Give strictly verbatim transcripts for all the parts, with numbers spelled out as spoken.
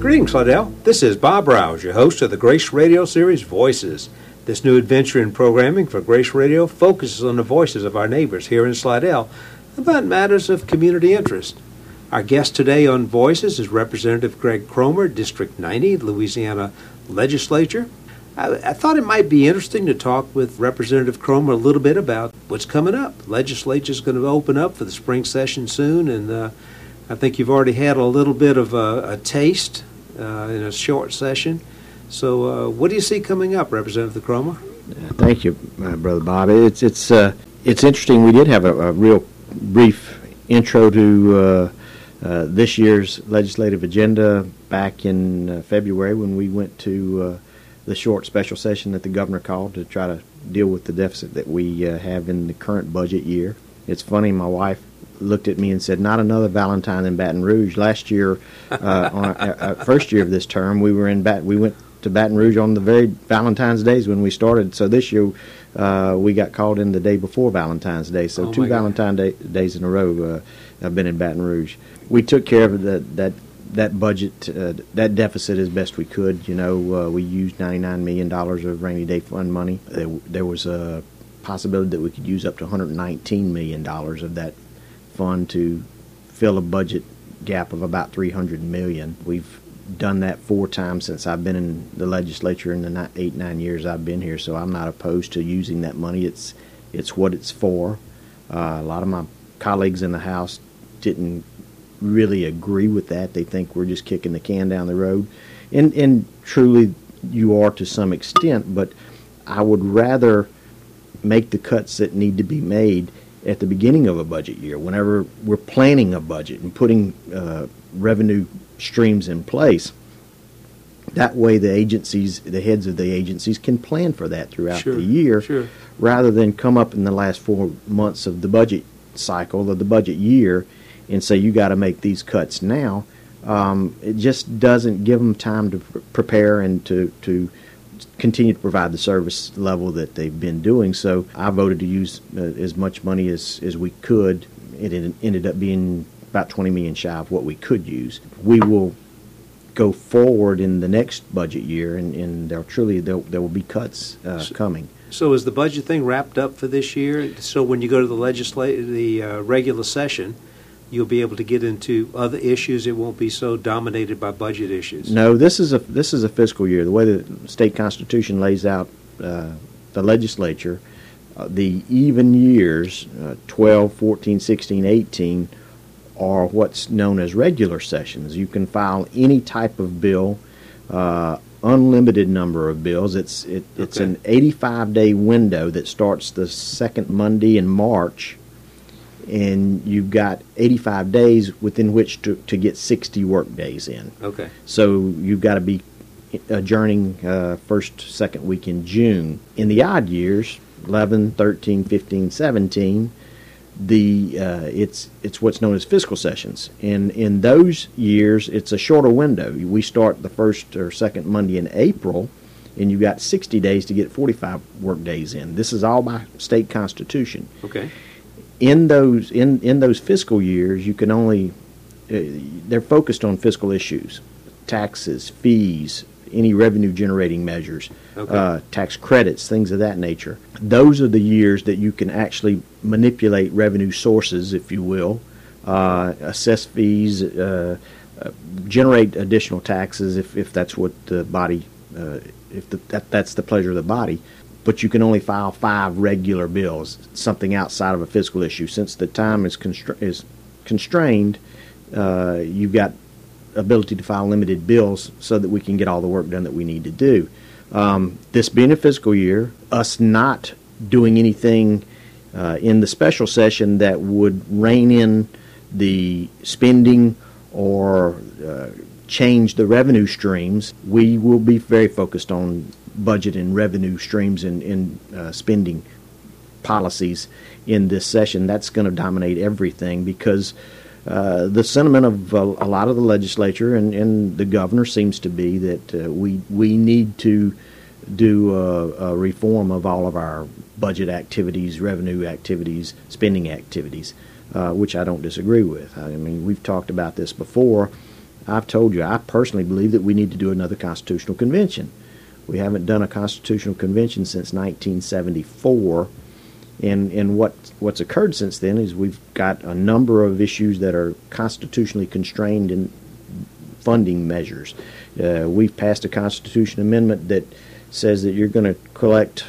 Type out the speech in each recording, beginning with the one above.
Greetings, Slidell. This is Bob Rouse, your host of the Grace Radio series Voices. This new adventure in programming for Grace Radio focuses on the voices of our neighbors here in Slidell about matters of community interest. Our guest today on Voices is Representative Greg Cromer, District ninety, Louisiana Legislature. I, I thought it might be interesting to talk with Representative Cromer a little bit about what's coming up. Legislature is going to open up for the spring session soon, and uh, I think you've already had a little bit of a, a taste uh, in a short session. So uh, what do you see coming up, Representative Cromer? Thank you, uh, Brother Bob. It's it's uh, it's interesting. We did have a, a real brief intro to uh, uh, this year's legislative agenda back in uh, February when we went to uh, the short special session that the governor called to try to deal with the deficit that we uh, have in the current budget year. It's funny, my wife looked at me and said, "Not another Valentine in Baton Rouge." Last year, uh, on our, our first year of this term, we were in Bat. We went to Baton Rouge on the very Valentine's days when we started. So this year, uh, we got called in the day before Valentine's Day. So oh two Valentine's day, days in a row, uh, I've been in Baton Rouge. We took care of that that that budget, uh, that deficit as best we could. You know, uh, we used ninety-nine million dollars of rainy day fund money. There, there was a possibility that we could use up to one hundred nineteen million dollars of that fund to fill a budget gap of about three hundred million dollars. We've done that four times since I've been in the legislature in the nine, eight, nine years I've been here, so I'm not opposed to using that money. It's it's what it's for. Uh, a lot of my colleagues in the House didn't really agree with that. They think we're just kicking the can down the road. And, and truly you are to some extent, but I would rather make the cuts that need to be made at the beginning of a budget year, whenever we're planning a budget and putting uh, revenue streams in place. That way the agencies, the heads of the agencies can plan for that throughout sure, the year, sure. rather than come up in the last four months of the budget cycle of the budget year and say you got to make these cuts now. Um, it just doesn't give them time to pr- prepare and to, to continue to provide the service level that they've been doing. So I voted to use uh, as much money as, as we could. It ended up being about twenty million dollars shy of what we could use. We will go forward in the next budget year, and, and there truly there, there will be cuts uh, so, coming. So is the budget thing wrapped up for this year? So when you go to the legislative, the uh, regular session, you'll be able to get into other issues. It won't be so dominated by budget issues. No, this is a this is a fiscal year. The way the state constitution lays out uh, the legislature, uh, the even years, uh, twelve, fourteen, sixteen, eighteen, are what's known as regular sessions. You can file any type of bill, uh, unlimited number of bills. It's it, it's okay. an eighty-five day window that starts the second Monday in March, and you've got eighty-five days within which to, to get sixty work days in. Okay. So you've got to be adjourning uh, first, second week in June. In the odd years, eleven, thirteen, fifteen, seventeen, the uh, it's it's what's known as fiscal sessions. And in those years, it's a shorter window. We start the first or second Monday in April, and you've got sixty days to get forty-five work days in. This is all by state constitution. Okay. In those in, in those fiscal years, you can only uh, they're focused on fiscal issues, taxes, fees, any revenue generating measures, okay. uh, tax credits, things of that nature. Those are the years that you can actually manipulate revenue sources, if you will, uh, assess fees, uh, uh, generate additional taxes if, if that's what the body, uh, if the, that, that's the pleasure of the body. But you can only file five regular bills, something outside of a fiscal issue. Since the time is, constra- is constrained, uh, you've got ability to file limited bills so that we can get all the work done that we need to do. Um, this being a fiscal year, us not doing anything uh, in the special session that would rein in the spending or uh, change the revenue streams, we will be very focused on budget and revenue streams and, and uh, spending policies in this session. That's going to dominate everything because uh, the sentiment of uh, a lot of the legislature and, and the governor seems to be that uh, we we need to do a, a reform of all of our budget activities, revenue activities, spending activities, uh, which I don't disagree with. I mean, we've talked about this before. I've told you, I personally believe that we need to do another constitutional convention. We haven't done a constitutional convention since nineteen seventy-four, and and what what's occurred since then is we've got a number of issues that are constitutionally constrained in funding measures. Uh, we've passed a constitution amendment that says that you're going to collect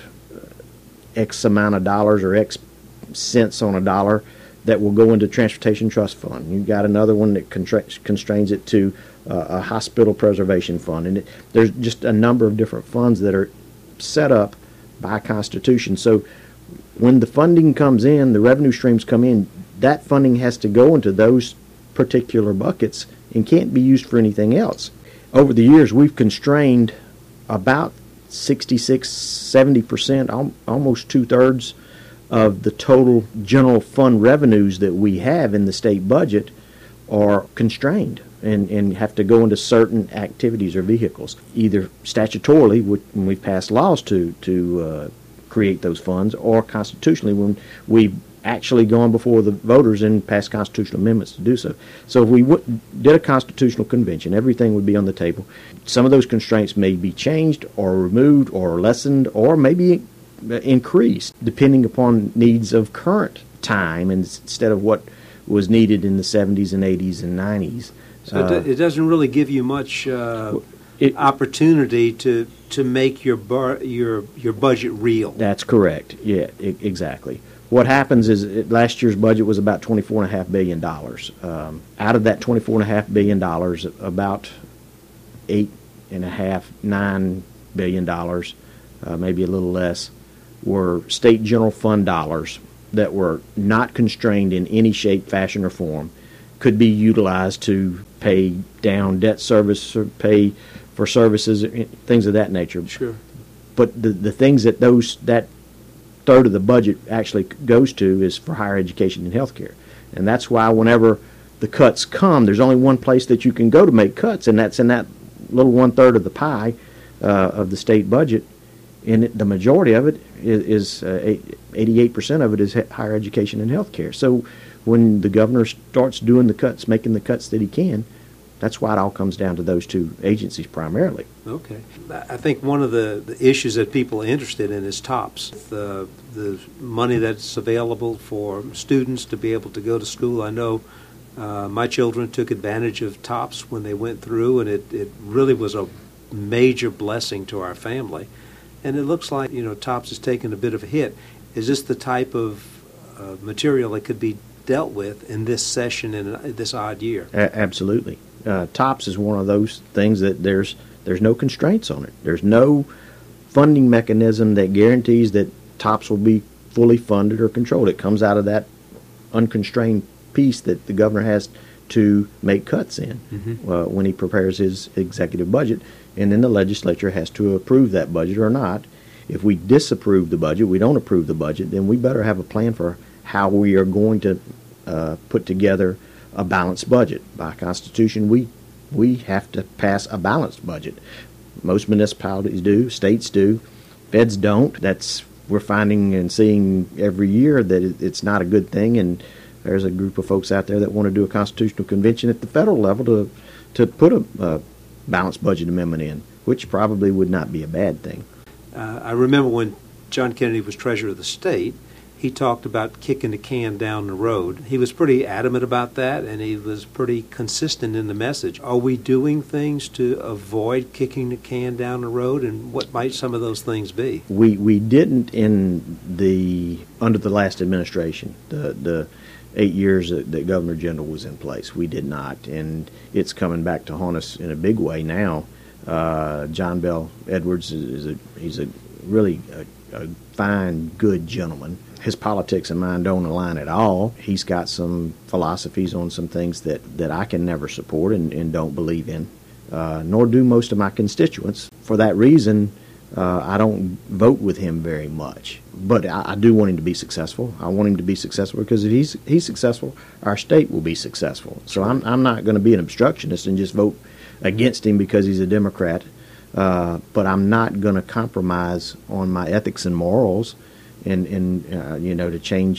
X amount of dollars or X cents on a dollar that will go into transportation trust fund. You've got another one that contra- constrains it to uh, a hospital preservation fund. And it, there's just a number of different funds that are set up by Constitution. So when the funding comes in, the revenue streams come in, that funding has to go into those particular buckets and can't be used for anything else. Over the years, we've constrained about sixty-six, seventy percent, al- almost two-thirds of the total general fund revenues that we have in the state budget are constrained and, and have to go into certain activities or vehicles, either statutorily when we've passed laws to, to uh, create those funds, or constitutionally when we've actually gone before the voters and passed constitutional amendments to do so. So if we w- did a constitutional convention, everything would be on the table. Some of those constraints may be changed or removed or lessened or maybe increased depending upon needs of current time instead of what was needed in the seventies and eighties and nineties. So uh, it, do, it doesn't really give you much uh, it, opportunity to to make your bar, your your budget real. That's correct. Yeah, I- exactly. What happens is it, last year's budget was about twenty-four point five billion dollars. Um, out of that twenty-four point five billion dollars, about eight and a half, nine billion dollars, uh, maybe a little less, were state general fund dollars that were not constrained in any shape, fashion, or form, could be utilized to pay down debt service or pay for services, things of that nature. Sure. But the the things that those that third of the budget actually goes to is for higher education and health care. And that's why whenever the cuts come, there's only one place that you can go to make cuts, and that's in that little one-third of the pie uh, of the state budget. And it, the majority of it is, is uh, eighty-eight percent of it is higher education and health care. So when the governor starts doing the cuts, making the cuts that he can, that's why it all comes down to those two agencies primarily. Okay. I think one of the, the issues that people are interested in is TOPS, the, the money that's available for students to be able to go to school. I know uh, my children took advantage of TOPS when they went through, and it, it really was a major blessing to our family. And it looks like, you know, TOPS has taken a bit of a hit. Is this the type of uh, material that could be dealt with in this session in this odd year? A- absolutely. Uh, TOPS is one of those things that there's there's no constraints on it. There's no funding mechanism that guarantees that TOPS will be fully funded or controlled. It comes out of that unconstrained piece that the governor has to make cuts in mm-hmm. uh, when he prepares his executive budget, and then the legislature has to approve that budget or not. If we disapprove the budget, we don't approve the budget, then we better have a plan for how we are going to uh, put together a balanced budget. By Constitution, we we have to pass a balanced budget. Most municipalities do, states do, feds don't. That's we're finding and seeing every year that it, it's not a good thing, and there's a group of folks out there that want to do a constitutional convention at the federal level to to put a, a balanced budget amendment in, which probably would not be a bad thing. Uh, I remember when John Kennedy was treasurer of the state, he talked about kicking the can down the road. He was pretty adamant about that, and he was pretty consistent in the message. Are we doing things to avoid kicking the can down the road, and what might some of those things be? We we didn't in the under the last administration, the the eight years that, that Governor Jindal was in place. We did not, and it's coming back to haunt us in a big way now. Uh, John Bell Edwards is, is a he's a really a, a fine, good gentleman. His politics and mine don't align at all. He's got some philosophies on some things that, that I can never support and, and don't believe in, uh, nor do most of my constituents. For that reason, uh, I don't vote with him very much. But I, I do want him to be successful. I want him to be successful because if he's he's successful, our state will be successful. So I'm I'm not going to be an obstructionist and just vote against him because he's a Democrat. Uh, but I'm not going to compromise on my ethics and morals and, and uh, you know, to change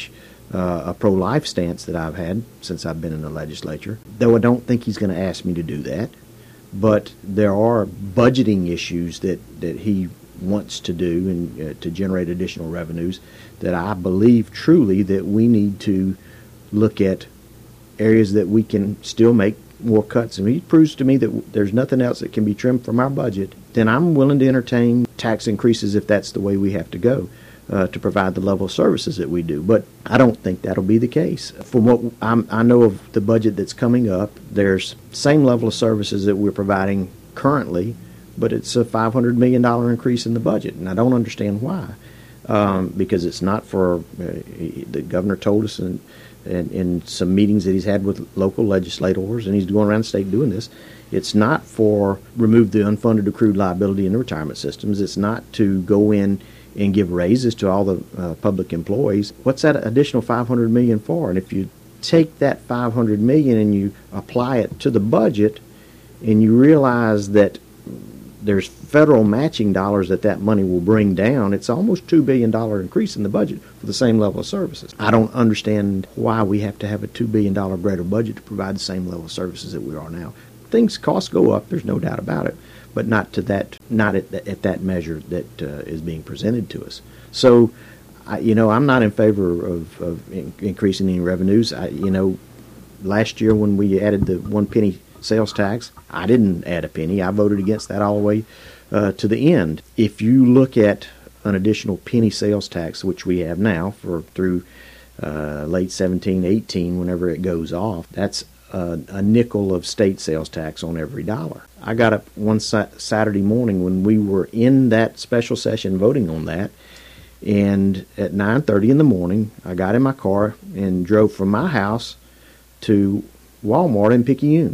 uh, a pro-life stance that I've had since I've been in the legislature, though I don't think he's going to ask me to do that. But there are budgeting issues that, that he wants to do and uh, to generate additional revenues that I believe truly that we need to look at areas that we can still make more cuts. And he proves to me that there's nothing else that can be trimmed from our budget. Then I'm willing to entertain tax increases if that's the way we have to go uh, to provide the level of services that we do. But I don't think that'll be the case. From what I'm, I know of the budget that's coming up, there's same level of services that we're providing currently, but it's a five hundred million dollars increase in the budget, and I don't understand why. Um, because it's not for, uh, the governor told us in, in, in some meetings that he's had with local legislators, and he's going around the state doing this, it's not for remove the unfunded accrued liability in the retirement systems. It's not to go in and give raises to all the uh, public employees. What's that additional five hundred million dollars for? And if you take that five hundred million dollars and you apply it to the budget, and you realize that there's federal matching dollars that that money will bring down, it's almost two billion dollars increase in the budget for the same level of services. I don't understand why we have to have a two billion dollars greater budget to provide the same level of services that we are now. Things, costs go up, there's no doubt about it, but not to that, not at, the, at that measure that uh, is being presented to us. So, I, you know, I'm not in favor of, of in, increasing any revenues. I, you know, last year when we added the one penny sales tax, I didn't add a penny. I voted against that all the way uh, to the end. If you look at an additional penny sales tax, which we have now for through uh, late seventeen, eighteen, whenever it goes off, that's a, a nickel of state sales tax on every dollar. I got up one sa- Saturday morning when we were in that special session voting on that, and at nine thirty in the morning, I got in my car and drove from my house to Walmart in Picayune.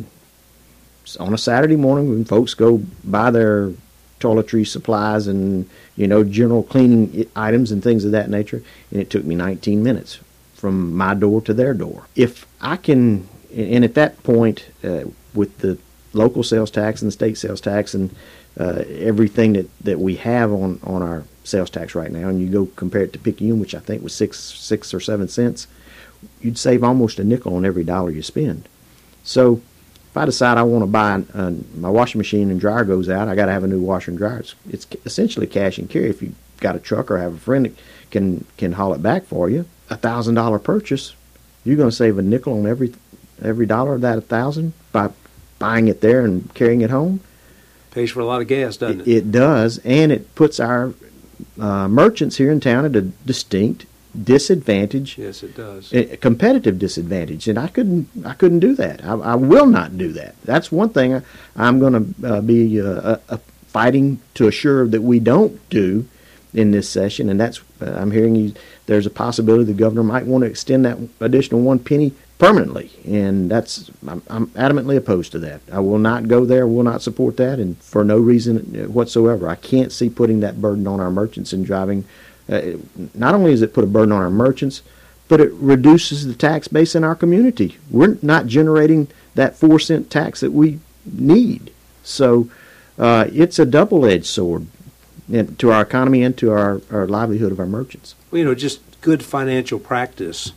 On a Saturday morning when folks go buy their toiletry supplies and, you know, general cleaning items and things of that nature, and it took me nineteen minutes from my door to their door. If I can, and at that point, uh, with the local sales tax and the state sales tax and uh, everything that, that we have on, on our sales tax right now, and you go compare it to Picayune, which I think was six, six or seven cents, you'd save almost a nickel on every dollar you spend. So if I decide I want to buy, uh, my washing machine and dryer goes out, I got to have a new washer and dryer. It's, it's essentially cash and carry. If you got a truck or have a friend that can can haul it back for you, a thousand dollar purchase, you're going to save a nickel on every every dollar of that a thousand by buying it there and carrying it home. Pays for a lot of gas, doesn't it? It, it does, and it puts our uh, merchants here in town at a distinct disadvantage. Yes, it does. A competitive disadvantage, and I couldn't. I couldn't do that. I, I will not do that. That's one thing I, I'm going to uh, be uh, uh, fighting to assure that we don't do in this session. And that's uh, I'm hearing you. There's a possibility the governor might want to extend that additional one penny permanently, and that's I'm, I'm adamantly opposed to that. I will not go there. Will not support that, and for no reason whatsoever. I can't see putting that burden on our merchants and driving. Uh, not only does it put a burden on our merchants, but it reduces the tax base in our community. We're not generating that four cent tax that we need. So uh, it's a double-edged sword to our economy and to our, our livelihood of our merchants. Well, you know, just good financial practice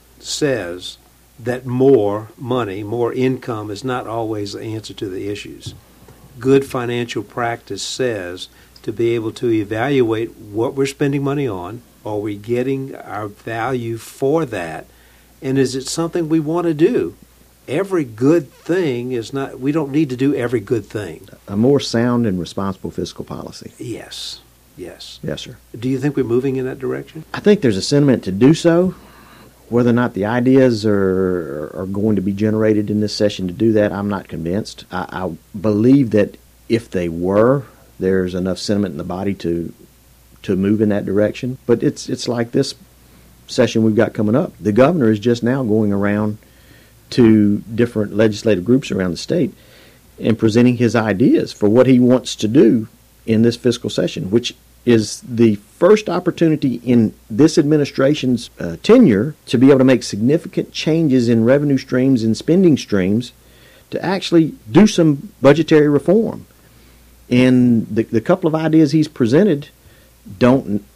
says that more money, more income is not always the answer to the issues. Good financial practice says to be able to evaluate what we're spending money on. Are we getting our value for that? And is it something we want to do? Every good thing is not, we don't need to do every good thing. A more sound and responsible fiscal policy. Yes, yes. Yes, sir. Do you think we're moving in that direction? I think there's a sentiment to do so. Whether or not the ideas are, are going to be generated in this session to do that, I'm not convinced. I, I believe that if they were, there's enough sentiment in the body to to move in that direction. But it's it's like this session we've got coming up. The governor is just now going around to different legislative groups around the state and presenting his ideas for what he wants to do in this fiscal session, which is the first opportunity in this administration's uh, tenure to be able to make significant changes in revenue streams and spending streams to actually do some budgetary reform. And the, the couple of ideas he's presented don't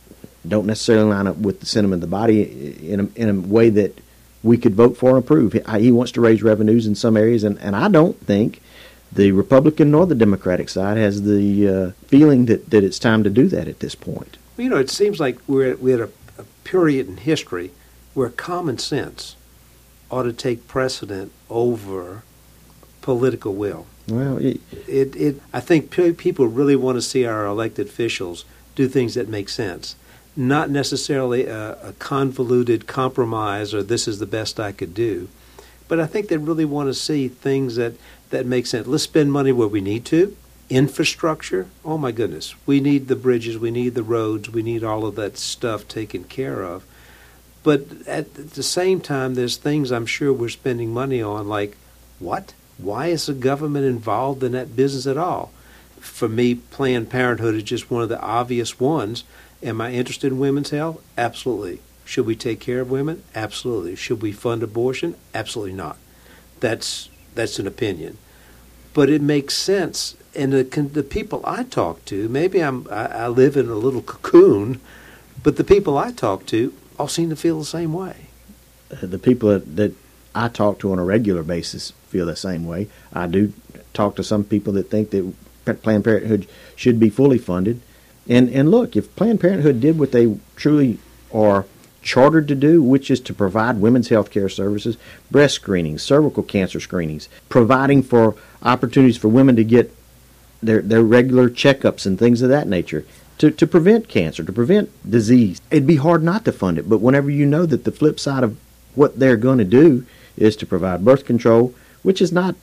don't necessarily line up with the sentiment of the body in a, in a way that we could vote for and approve. He wants to raise revenues in some areas, and, and I don't think the Republican nor the Democratic side has the uh, feeling that, that it's time to do that at this point. Well, you know, it seems like we're at, we're at a, a period in history where common sense ought to take precedent over political will. Well, it, it, it I think pe- people really want to see our elected officials do things that make sense, not necessarily a, a convoluted compromise or this is the best I could do, but I think they really want to see things that, that make sense. Let's spend money where we need to. Infrastructure, oh my goodness, we need the bridges, we need the roads, we need all of that stuff taken care of. But at the same time, there's things I'm sure we're spending money on, like, what? Why is the government involved in that business at all? For me, Planned Parenthood is just one of the obvious ones. Am I interested in women's health? Absolutely. Should we take care of women? Absolutely. Should we fund abortion? Absolutely not. That's that's an opinion. But it makes sense. And the, the people I talk to, maybe I'm, I, I live in a little cocoon, but the people I talk to all seem to feel the same way. Uh, the people that, that I talk to on a regular basis feel the same way. I do talk to some people that think that Planned Parenthood should be fully funded. And and look, if Planned Parenthood did what they truly are chartered to do, which is to provide women's health care services, breast screenings, cervical cancer screenings, providing for opportunities for women to get their, their regular checkups and things of that nature, to, to prevent cancer, to prevent disease, it'd be hard not to fund it. But whenever you know that the flip side of what they're going to do is to provide birth control, which is not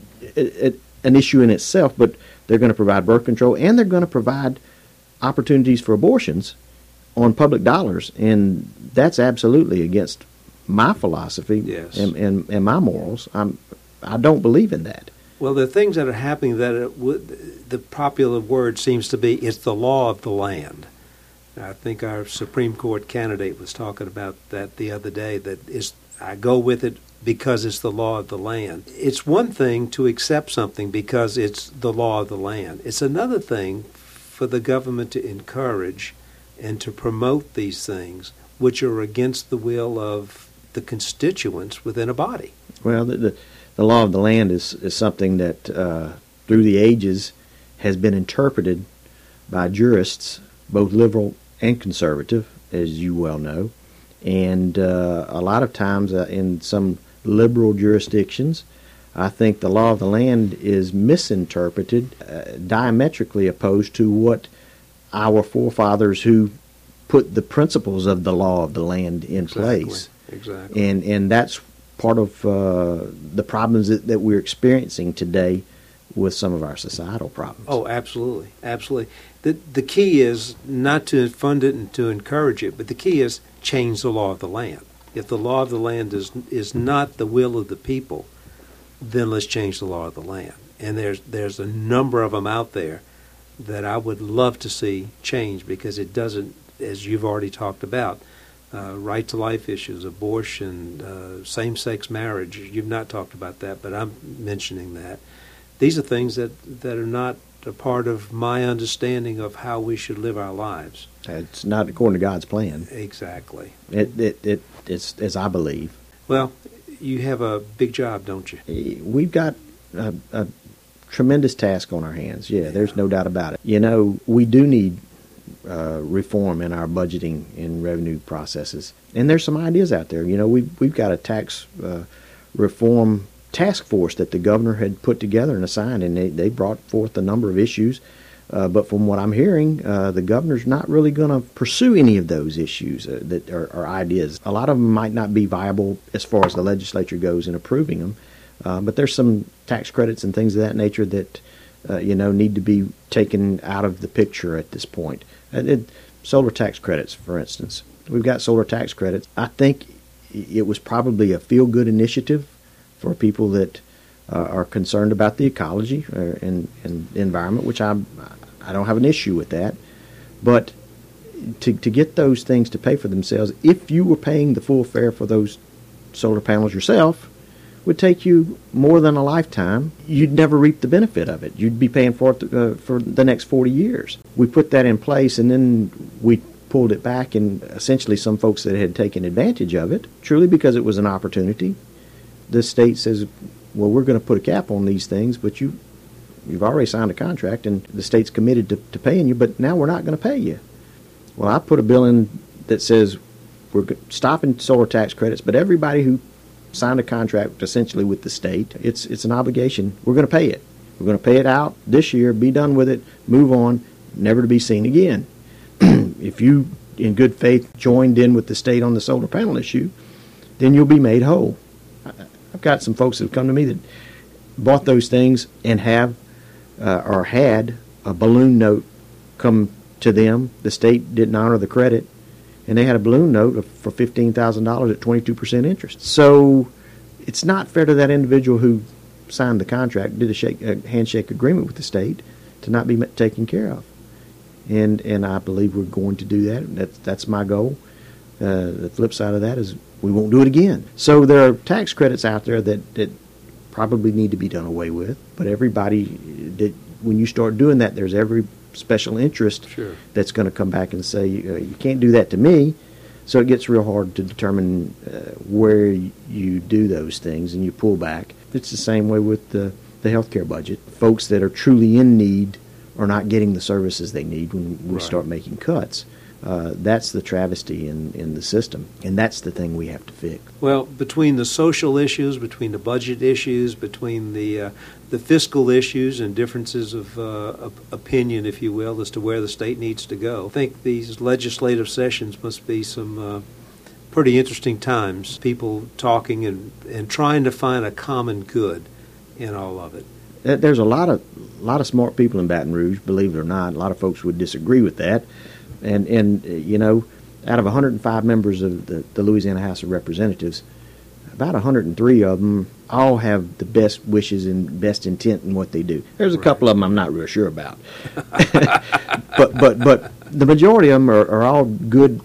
a, a, an issue in itself, but they're going to provide birth control and they're going to provide opportunities for abortions on public dollars, and that's absolutely against my philosophy yes. and, and, and my morals. I'm, I don't believe in that. Well, the things that are happening, that it would, the popular word seems to be, it's the law of the land. I think our Supreme Court candidate was talking about that the other day, that is, I go with it because it's the law of the land. It's one thing to accept something because it's the law of the land. It's another thing for the government to encourage and to promote these things which are against the will of the constituents within a body. Well, the, the, the law of the land is, is something that uh, through the ages has been interpreted by jurists, both liberal and conservative, as you well know. And uh, a lot of times uh, in some liberal jurisdictions, I think the law of the land is misinterpreted, uh, diametrically opposed to what our forefathers who put the principles of the law of the land in Exactly. place. Exactly. And and that's part of uh, the problems that, that we're experiencing today with some of our societal problems. Oh, absolutely. Absolutely. The, the key is not to fund it and to encourage it, but the key is change the law of the land. If the law of the land is is not the will of the people, then let's change the law of the land. And there's there's a number of them out there that I would love to see change, because it doesn't, as you've already talked about, uh, right to life issues, abortion, uh, same-sex marriage. You've not talked about that, but I'm mentioning that. These are things that, that are not a part of my understanding of how we should live our lives. It's not according to God's plan. Exactly. It, it, it it's as I believe. Well, you have a big job, don't you? We've got a, a tremendous task on our hands. Yeah, there's no doubt about it. You know, we do need uh, reform in our budgeting and revenue processes. And there's some ideas out there. You know, we've, we've got a tax uh, reform task force that the governor had put together and assigned, and they, they brought forth a number of issues. Uh, but from what I'm hearing, uh, the governor's not really going to pursue any of those issues uh, that are, are ideas. A lot of them might not be viable as far as the legislature goes in approving them, uh, but there's some tax credits and things of that nature that uh, you know need to be taken out of the picture at this point. Uh, it, solar tax credits, for instance, we've got solar tax credits. I think it was probably a feel-good initiative for people that uh, are concerned about the ecology uh, and, and the environment, which I I don't have an issue with that. But to to get those things to pay for themselves, if you were paying the full fare for those solar panels yourself, would take you more than a lifetime. You'd never reap the benefit of it. You'd be paying for it uh, for the next forty years. We put that in place, and then we pulled it back, and essentially some folks that had taken advantage of it, truly because it was an opportunity, the state says, well, we're going to put a cap on these things, but you, you've already signed a contract, and the state's committed to, to paying you, but now we're not going to pay you. Well, I put a bill in that says we're stopping solar tax credits, but everybody who signed a contract essentially with the state, it's it's an obligation. We're going to pay it. We're going to pay it out this year, be done with it, move on, never to be seen again. If you, in good faith, joined in with the state on the solar panel issue, then you'll be made whole. I've got some folks that have come to me that bought those things and have uh, or had a balloon note come to them. The state didn't honor the credit, and they had a balloon note of, for fifteen thousand dollars at twenty-two percent interest. So it's not fair to that individual who signed the contract, did a, shake, a handshake agreement with the state, to not be taken care of. And and I believe we're going to do that. That's, that's my goal. Uh, the flip side of that is we won't do it again. So there are tax credits out there that, that probably need to be done away with. But everybody, that when you start doing that, there's every special interest sure. that's going to come back and say, uh, you can't do that to me. So it gets real hard to determine uh, where you do those things and you pull back. It's the same way with the, the healthcare budget. Folks that are truly in need are not getting the services they need when we right. start making cuts. Uh, that's the travesty in, in the system, and that's the thing we have to fix. Well, between the social issues, between the budget issues, between the uh, the fiscal issues and differences of, uh, of opinion, if you will, as to where the state needs to go, I think these legislative sessions must be some uh, pretty interesting times, people talking and, and trying to find a common good in all of it. There's a lot of, a lot of smart people in Baton Rouge, believe it or not. A lot of folks would disagree with that. And, and you know, out of one hundred five members of the, the Louisiana House of Representatives, about one hundred three of them all have the best wishes and best intent in what they do. There's a right. couple of them I'm not real sure about. but but but the majority of them are, are all good,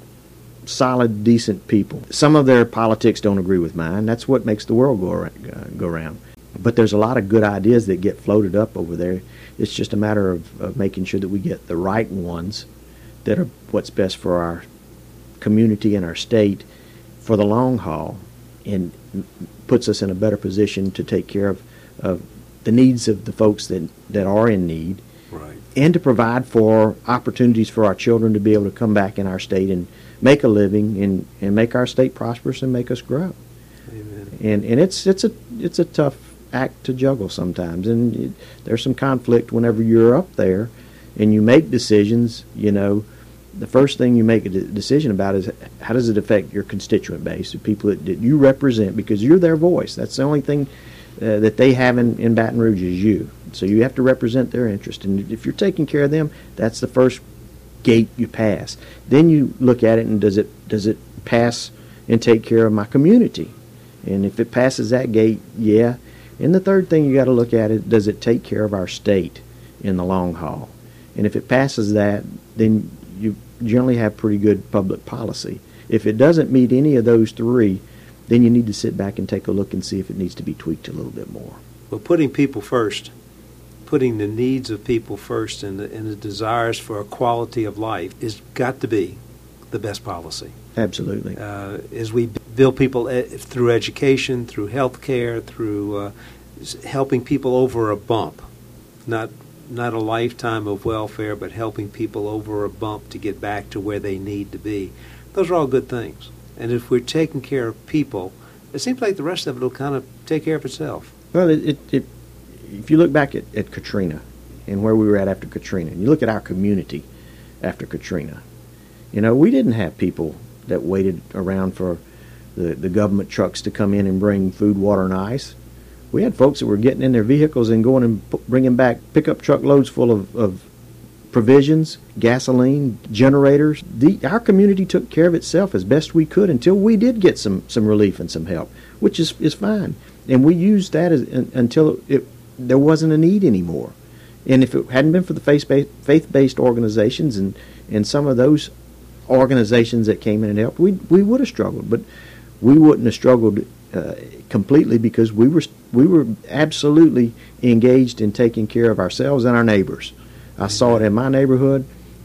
solid, decent people. Some of their politics don't agree with mine. That's what makes the world go around, uh, go around. But there's a lot of good ideas that get floated up over there. It's just a matter of, of making sure that we get the right ones that are what's best for our community and our state for the long haul, and puts us in a better position to take care of, of the needs of the folks that, that are in need, right. and to provide for opportunities for our children to be able to come back in our state and make a living and, and make our state prosperous and make us grow. Amen. And and it's it's a it's a tough act to juggle sometimes, and it, there's some conflict whenever you're up there and you make decisions. You know, the first thing you make a de- decision about is how does it affect your constituent base, the people that, that you represent, because you're their voice. That's the only thing uh, that they have in, in Baton Rouge is you. So you have to represent their interest, and if you're taking care of them, that's the first gate you pass. Then you look at it and does it does it pass and take care of my community? And if it passes that gate, yeah. And the third thing you got to look at it, does it take care of our state in the long haul? And if it passes that, then you generally have pretty good public policy. If it doesn't meet any of those three, then you need to sit back and take a look and see if it needs to be tweaked a little bit more. Well, putting people first, putting the needs of people first and the, and the desires for a quality of life is got to be the best policy. Absolutely. Uh, as we build people ed- through education, through health care, through uh, helping people over a bump, not not a lifetime of welfare, but helping people over a bump to get back to where they need to be. Those are all good things. And if we're taking care of people, it seems like the rest of it will kind of take care of itself. Well, it, it, it, if you look back at, at Katrina and where we were at after Katrina, and you look at our community after Katrina, you know, we didn't have people that waited around for the, the government trucks to come in and bring food, water, and ice. We had folks that were getting in their vehicles and going and p- bringing back pickup truckloads full of, of provisions, gasoline, generators. The, our community took care of itself as best we could until we did get some, some relief and some help, which is, is fine. And we used that as, uh, until it, it, there wasn't a need anymore. And if it hadn't been for the faith-based, faith-based organizations and, and some of those organizations that came in and helped, we we would have struggled. But we wouldn't have struggled uh, completely because we were we were absolutely engaged in taking care of ourselves and our neighbors. I saw it in my neighborhood.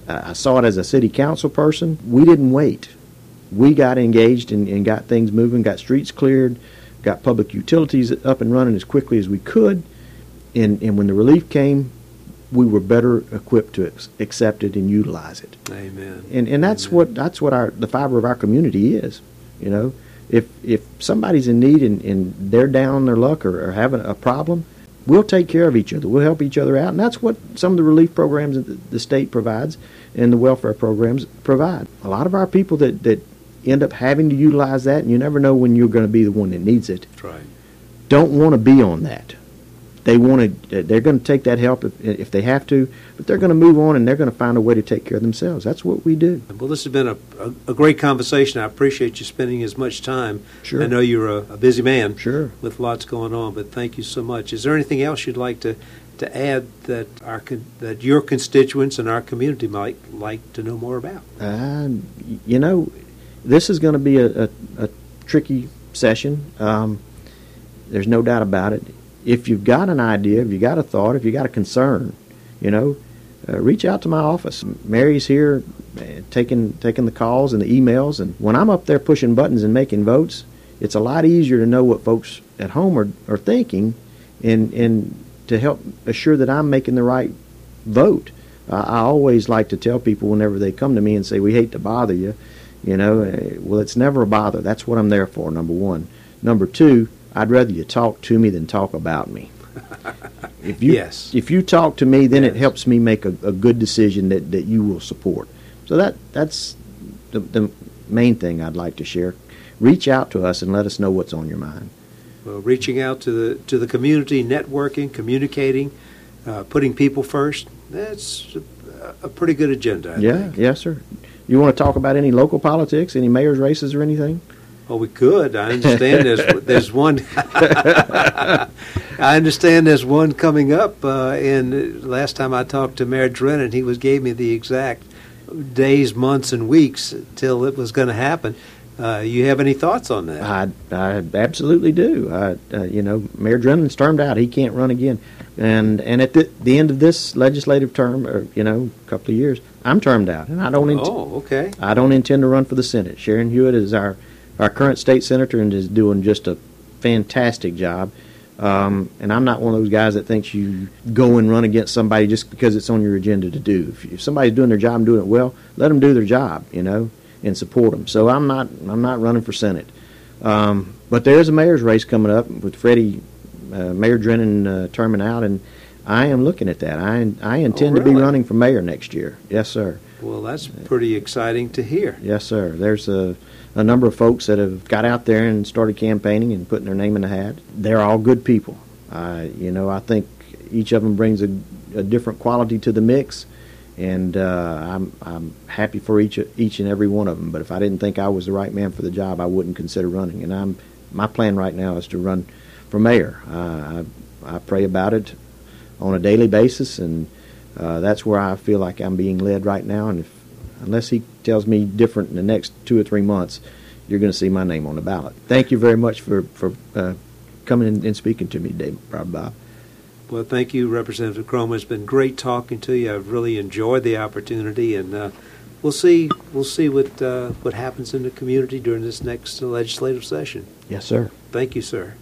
I saw it as a city council person. We didn't wait. We got engaged and, and got things moving, got streets cleared, got public utilities up and running as quickly as we could. And, and when the relief came, we were better equipped to ex- accept it and utilize it. Amen. And and that's Amen. what that's what our the fiber of our community is. You know, if if somebody's in need and, and they're down on their luck or, or having a problem, we'll take care of each other. We'll help each other out, and that's what some of the relief programs that the state provides and the welfare programs provide. A lot of our people that, that end up having to utilize that, and you never know when you're going to be the one that needs it. That's right. Don't want to be on that. They want to. They're going to take that help if, if they have to, but they're going to move on and they're going to find a way to take care of themselves. That's what we do. Well, this has been a, a, a great conversation. I appreciate you spending as much time. Sure. I know you're a, a busy man. Sure. With lots going on, but thank you so much. Is there anything else you'd like to, to add that our con- that your constituents and our community might like to know more about? Uh, you know, this is going to be a, a, a tricky session. Um, there's no doubt about it. If you've got an idea, if you got a thought, if you got a concern, you know, uh, reach out to my office. Mary's here uh, taking taking the calls and the emails, and when I'm up there pushing buttons and making votes, it's a lot easier to know what folks at home are, are thinking and, and to help assure that I'm making the right vote. Uh, I always like to tell people whenever they come to me and say, we hate to bother you, you know, uh, well, it's never a bother. That's what I'm there for, number one. Number two, I'd rather you talk to me than talk about me. If you Yes. if you talk to me, then Yes. it helps me make a, a good decision that, that you will support. So that that's the, the main thing I'd like to share. Reach out to us and let us know what's on your mind. Well, reaching out to the to the community, networking, communicating, uh, putting people first. That's a, a pretty good agenda, I yeah, think. yes, sir. You want to talk about any local politics, any mayor's races or anything? Well, we could. I understand there's there's one. I understand there's one coming up. Uh, and last time I talked to Mayor Drennan, he was gave me the exact days, months, and weeks till it was going to happen. Uh, you have any thoughts on that? I, I absolutely do. I, uh, you know, Mayor Drennan's termed out. He can't run again. And and at the, the end of this legislative term, or you know, a couple of years, I'm termed out, and I don't. Int- oh, okay. I don't intend to run for the Senate. Sharon Hewitt is our our current state senator and is doing just a fantastic job. Um, and I'm not one of those guys that thinks you go and run against somebody just because it's on your agenda to do. If, if somebody's doing their job and doing it well, let them do their job, you know, and support them. So I'm not I'm not running for Senate. Um, but there is a mayor's race coming up with Freddie, uh, Mayor Drennan uh, terming out, and I am looking at that. I I intend Oh, to be really? running for mayor next year. Yes, sir. Well, that's pretty exciting to hear. Yes, sir. There's a, a number of folks that have got out there and started campaigning and putting their name in the hat. They're all good people. Uh, you know, I think each of them brings a, a different quality to the mix, and uh, I'm I'm happy for each each and every one of them. But if I didn't think I was the right man for the job, I wouldn't consider running. And I'm my plan right now is to run for mayor. Uh, I I pray about it on a daily basis, and uh, that's where I feel like I'm being led right now. And if unless he tells me different in the next two or three months, you're going to see my name on the ballot. Thank you very much for for uh, coming in and speaking to me today, Bob. Well, thank you, Representative Cromer. It's been great talking to you. I've really enjoyed the opportunity, and uh, we'll see we'll see what uh, what happens in the community during this next legislative session. Yes, sir. Thank you, sir.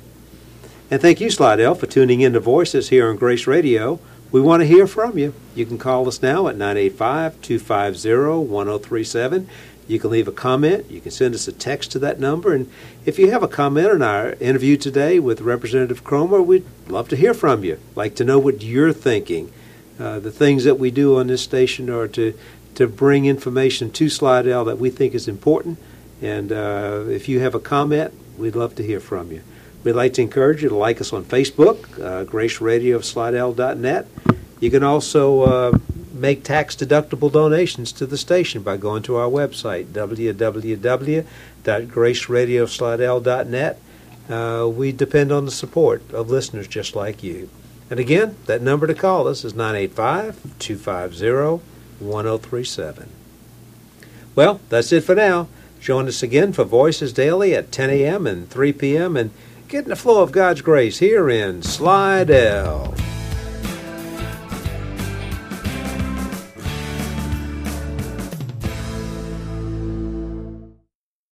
And thank you, Slidell, for tuning in to Voices here on Grace Radio. We want to hear from you. You can call us now at nine eight five, two five zero, one zero three seven. You can leave a comment. You can send us a text to that number. And if you have a comment on our interview today with Representative Cromer, we'd love to hear from you. Like to know what you're thinking. Uh, the things that we do on this station are to, to bring information to Slidell that we think is important. And uh, if you have a comment, we'd love to hear from you. We'd like to encourage you to like us on Facebook, uh, grace radio slidell dot net. You can also uh, make tax-deductible donations to the station by going to our website, w w w dot grace radio slidell dot net. Uh, we depend on the support of listeners just like you. And again, that number to call us is nine eight five, two five zero, one zero three seven. Well, that's it for now. Join us again for Voices Daily at ten a.m. and three p.m. and get in the flow of God's grace here in Slidell.